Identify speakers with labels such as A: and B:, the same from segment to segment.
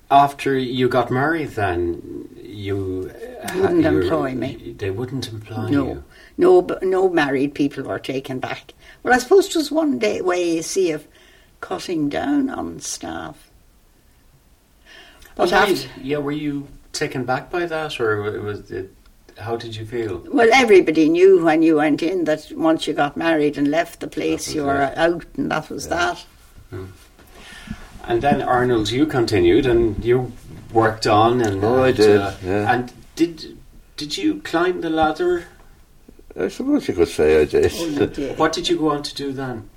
A: after you got married, then you
B: wouldn't employ me.
A: They wouldn't employ
B: No.
A: you.
B: No married people were taken back. Well, I suppose it was one way you see of cutting down on staff. But
A: were you taken back by that, or was it? How did you feel?
B: Well, everybody knew when you went in that once you got married and left the place, you were out, and that was that.
A: Mm. And then, Arnold, you continued and you worked on.
C: I did.
A: And did you climb the ladder?
C: I suppose you could say I did.
B: Oh, you did.
A: What did you go on to do then?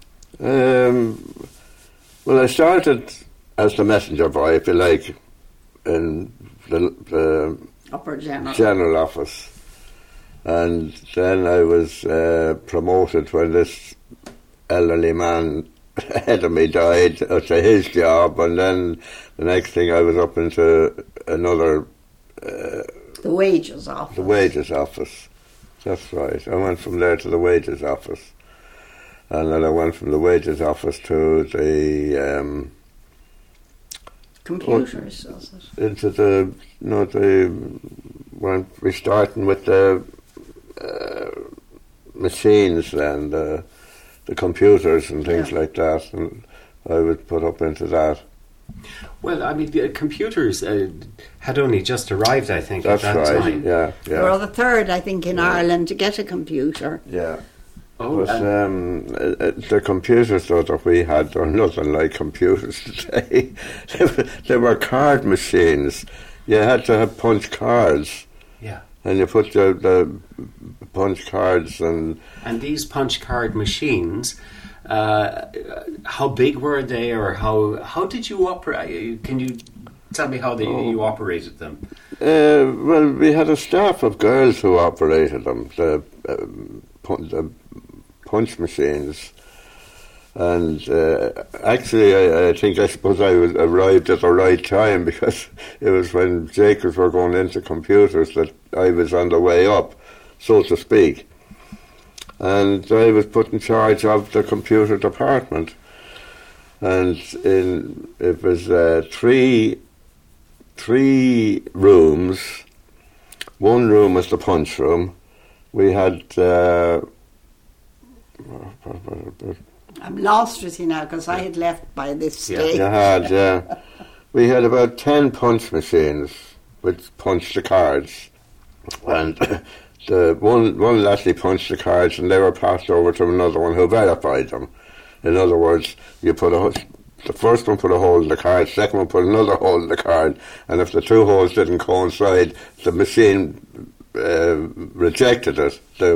C: Well, I started as the messenger boy, if you like, in the
B: Upper
C: general office. And then I was promoted when this elderly man ahead of me died to his job, and then the next thing I was up into another...
B: the wages office.
C: The wages office. That's right. I went from there to the wages office. And then I went from the wages office to the...
B: computers, was it?
C: Into the... we're starting with the machines and the computers and things like that. And I was put up into that.
A: Well, I mean, the computers had only just arrived, I think,
C: That's
A: at that
C: right.
A: time.
C: Yeah.
B: We were the third, I think, in Ireland to get a computer.
C: Yeah.
A: Oh,
C: But the computers though that we had are nothing like computers today. They were card machines. You had to have punch cards.
A: Yeah.
C: And you put the punch cards and
A: these punch card machines, how big were they, or how did you operate? Can you tell me how you operated them?
C: Well, we had a staff of girls who operated them, the punch machines. And actually, I suppose I arrived at the right time, because it was when Jacobs were going into computers that I was on the way up, so to speak. And I was put in charge of the computer department. And it was three rooms. One room was the punch room. We had...
B: I'm lost with you now, because I had left by this stage.
C: You had, we had about 10 punch machines which punched the cards. And the one lassie punched the cards, and they were passed over to another one who verified them. In other words, the first one put a hole in the card, the second one put another hole in the card, and if the two holes didn't coincide, the machine rejected it.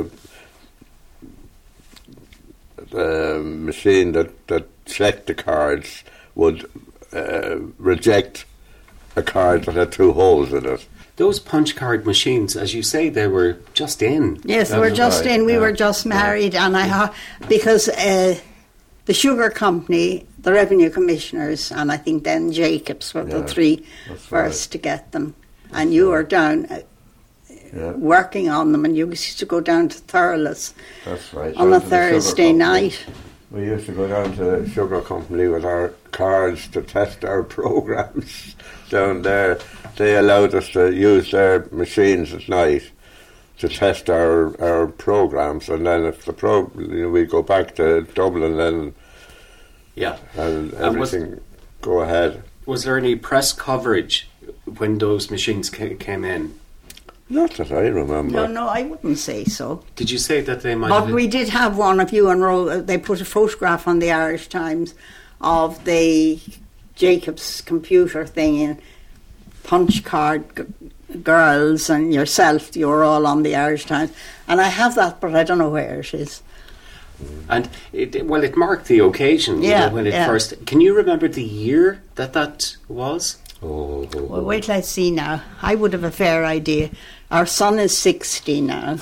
C: The machine that checked the cards would reject a card that had two holes in it.
A: Those punch card machines, as you say, they were just in.
B: Yes, they were just in. We were just married, and because the sugar company, the revenue commissioners, and I think then Jacobs were the three first to get them. And you were down working on them, and you used to go down to Thurles.
C: That's right.
B: On a Thursday night.
C: We used to go down to the sugar company with our cards to test our programs down there. They allowed us to use their machines at night to test our programs, and then if we'd go back to Dublin then, and everything go ahead.
A: Was there any press coverage when those machines came in?
C: Not that I remember.
B: No, I wouldn't say so.
A: Did you say that they might?
B: But we did have one of you and they put a photograph on the Irish Times of the Jacobs computer thing in punch card girls and yourself. You were all on the Irish Times, and I have that, but I don't know where it is.
A: And it marked the occasion. When it first. Can you remember the year that was?
C: Oh.
B: Well, wait till I see now. I would have a fair idea. Our son is 60 now.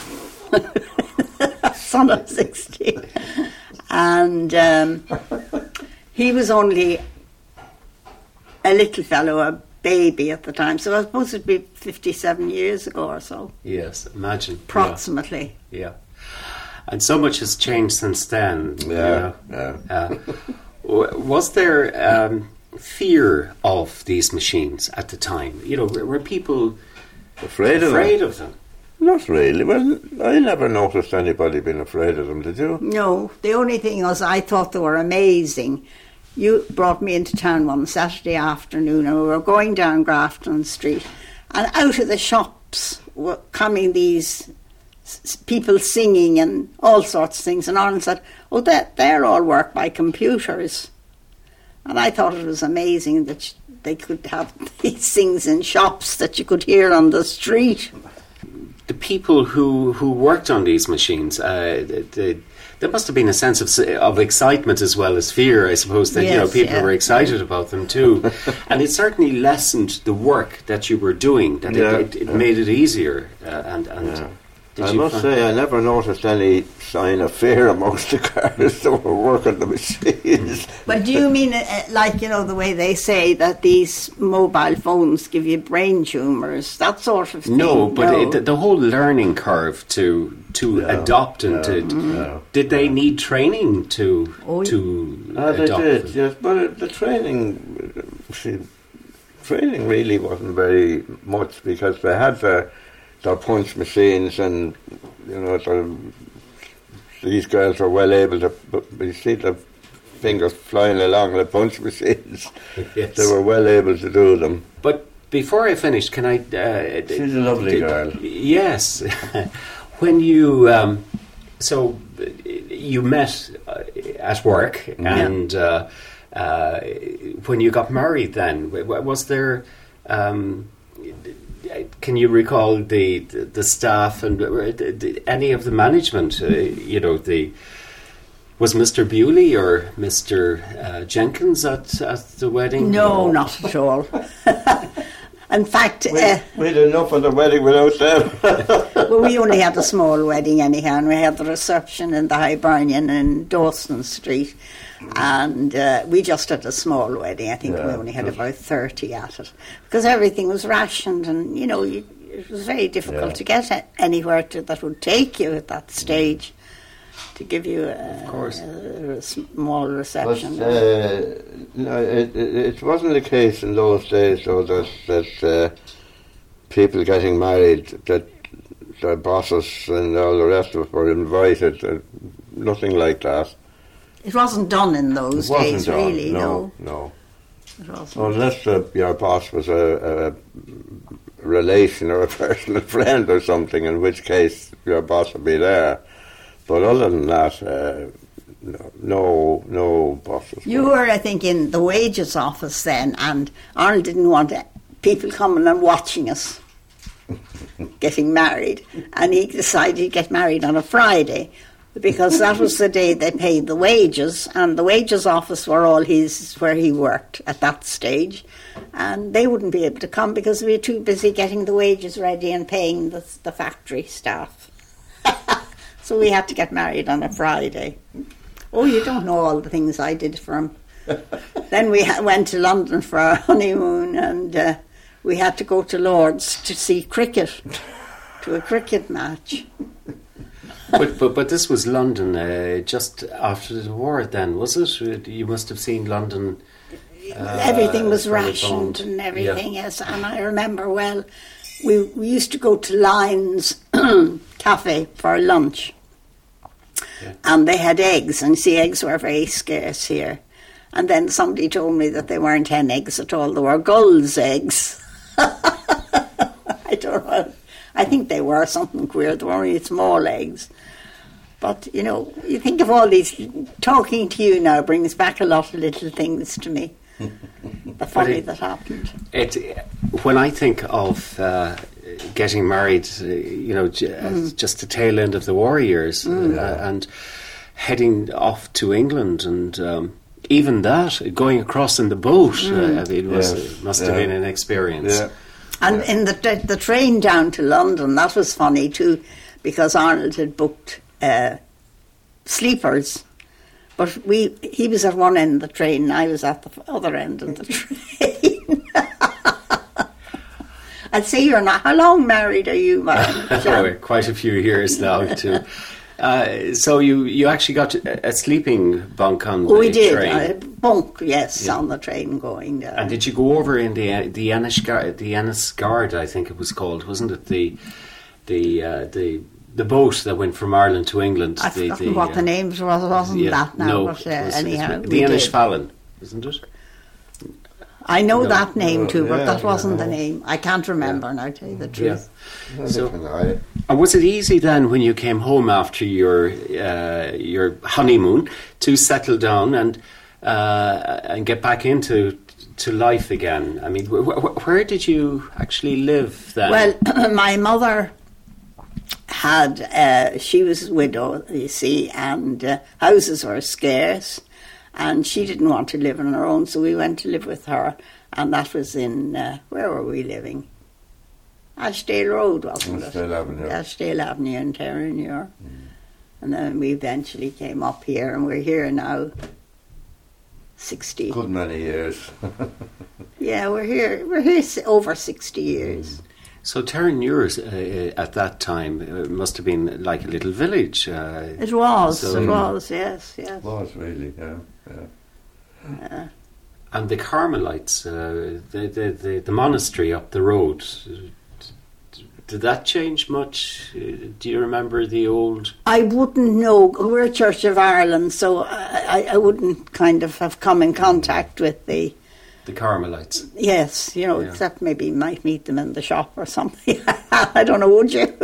B: Son of 60. And he was only a little fellow, a baby at the time. So I suppose it'd be 57 years ago or so.
A: Yes, imagine.
B: Approximately.
A: Yeah. And so much has changed since then.
C: Yeah.
A: Was there... fear of these machines at the time? You know, were people afraid of them?
C: Not really. Well, I never noticed anybody being afraid of them, did you?
B: No, the only thing was I thought they were amazing. You brought me into town one Saturday afternoon and we were going down Grafton Street, and out of the shops were coming these people singing and all sorts of things, and Arnold said, oh, they're all worked by computers. And I thought it was amazing that they could have these things in shops that you could hear on the street.
A: The people who worked on these machines, there must have been a sense of excitement as well as fear, I suppose, that people were excited about them too. And it certainly lessened the work that you were doing, that it made it easier.
C: I must say, I never noticed any sign of fear amongst the guards that were working the machines.
B: But do you mean, like, you know, the way they say that these mobile phones give you brain tumours, that sort of thing?
A: No, but the whole learning curve to adopt and did they need training to adopt?
C: They did, yes, but the training really wasn't very much, because they had their punch machines, and you know these girls were well able to. You see the fingers flying along the punch machines.
A: Yes.
C: They were well able to do them.
A: But before I finish, can I?
C: She's a lovely girl.
A: Yes, when you so you met at work, and when you got married, then was there? Can you recall the staff and any of the management? Was Mr. Bewley or Mr. Jenkins at the wedding?
B: No, not at all. In fact,
C: we had enough of the wedding without them.
B: Well, we only had a small wedding anyhow, and we had the reception in the Hibernian in Dawson Street, and we just had a small wedding. I think we only had about 30 at it, because everything was rationed, and you know it was very difficult to get anywhere that would take you at that stage to give you a small reception.
C: But, no, it wasn't the case in those days, though, that people getting married, that their bosses and all the rest of it were invited. Nothing like that.
B: It wasn't done in those days, really. No. It wasn't.
C: Unless your boss was a relation or a personal friend or something, in which case your boss would be there. But other than that, no bosses.
B: You were, I think, in the wages office then, and Arnold didn't want people coming and watching us getting married, and he decided to get married on a Friday, because that was the day they paid the wages, and the wages office were all where he worked at that stage, and they wouldn't be able to come because we were too busy getting the wages ready and paying the factory staff. So we had to get married on a Friday. Oh, you don't know all the things I did for him. Then we went to London for our honeymoon, and we had to go to Lord's to see cricket, to a cricket match.
A: But this was London just after the war then, was it? You must have seen London.
B: Everything was rationed and everything, yes. And I remember, well, we used to go to Lyons Cafe for lunch. Yeah. And they had eggs, and see, eggs were very scarce here. And then somebody told me that they weren't hen eggs at all, they were gulls' eggs. I don't know. I think they were something queer. They were only small eggs. But, you know, you think of all these... Talking to you now brings back a lot of little things to me. The funny that happened.
A: When I think of getting married, just the tail end of the war years, and heading off to England, and even that, going across in the boat, must have been an experience. Yeah.
B: And in the train down to London, that was funny too, because Arnold had booked sleepers, but he was at one end of the train and I was at the other end of the train. I'd say you're not. How long married are you, John?
A: Quite a few years now too. So you actually got a sleeping bunk on the train?
B: We did. bunk, yes, on the train going there.
A: And did you go over in the Ennisguard, I think it was called, wasn't it? The boat that went from Ireland to England.
B: I've forgotten what the names wasn't that now.
A: No,
B: but, anyhow,
A: the Ennisfallen, isn't it?
B: I know that name too, but that wasn't the name. I can't remember now, to tell you the truth.
C: Yeah.
A: So, and was it easy then when you came home after your honeymoon to settle down and get back into life again? I mean, where did you actually live then?
B: Well, my mother had, she was a widow, you see, and houses were scarce, and she didn't want to live on her own, so we went to live with her, and that was in, where were we living? Ashdale Road, wasn't it?
C: Ashdale Avenue.
B: Ashdale Avenue in Terranure. And then we eventually came up here, and we're here now 60.
C: Good many years.
B: Yeah, we're here over 60 years.
A: So Terranure at that time must have been like a little village.
B: It was, yes.
C: It was really, yeah.
A: And the Carmelites, the monastery up the road, did that change much? Do you remember the old?
B: I wouldn't know. We're a Church of Ireland, so I wouldn't kind of have come in contact with the
A: Carmelites.
B: Yes, except maybe you might meet them in the shop or something. I don't know, would you?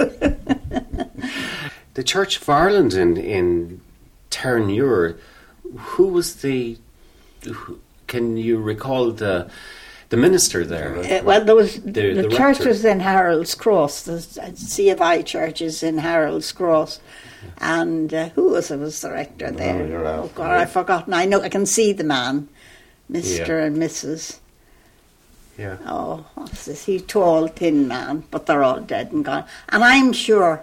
A: The Church of Ireland in Terranure, who was can you recall the minister there?
B: Well, there was the church
A: rector.
B: was in Harold's Cross. The C of I church is in Harold's Cross. And who was the rector there? Oh God, I've forgotten. I know, I can see the man. Mr. and Mrs.
A: Yeah.
B: Oh, what's this? He's tall, thin man, but they're all dead and gone. And I'm sure,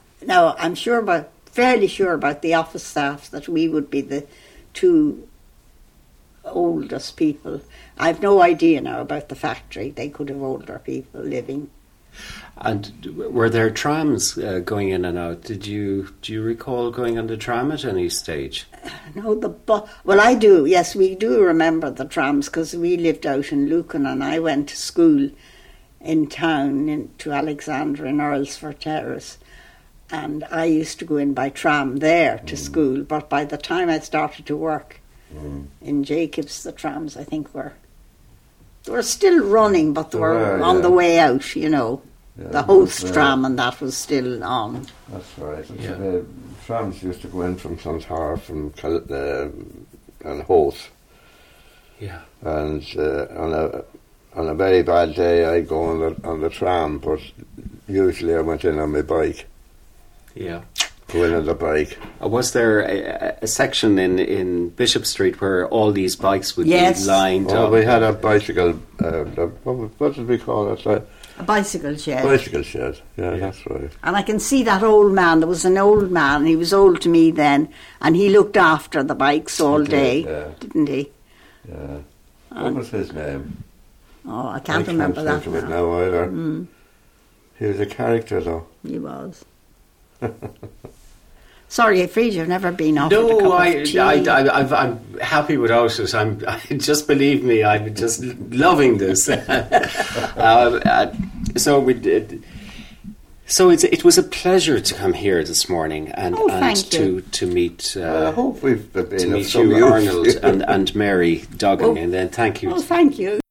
B: fairly sure about the office staff that we would be the two oldest people. I've no idea now about the factory. They could have older people living.
A: And were there trams going in and out? Do you recall going on the tram at any stage?
B: No, well, I do. Yes, we do remember the trams because we lived out in Lucan, and I went to school in town to Alexandra in Earlsford Terrace, and I used to go in by tram there to school. But by the time I started to work in Jacobs, the trams I think were still running, but they were on the way out. Yeah, the host tram and that was still on.
C: That's right. The trams used to go in from Clontarf and Hoth.
A: Yeah.
C: And on a very bad day, I go on the tram, but usually I went in on my bike.
A: Yeah.
C: Go in on the bike.
A: Was there a section in Bishop Street where all these bikes would be lined up?
C: We had a bicycle. What did we call it?
B: A bicycle shed.
C: Bicycle shed, yeah, that's right.
B: And I can see that old man. There was an old man. He was old to me then, and he looked after the bikes all day, didn't he?
C: Yeah. What was his name?
B: Oh, I can't remember that
C: think of it now either. He was a character, though.
B: He was. Sorry, Afraid you've never been offered a cup of tea.
A: I'm happy without it. Just believe me, I'm just loving this. So it was a pleasure to come here this morning and to meet.
C: I hope we've been
A: to meet you, Arnold, and Mary Duggan, and then thank you.
B: Oh, thank you.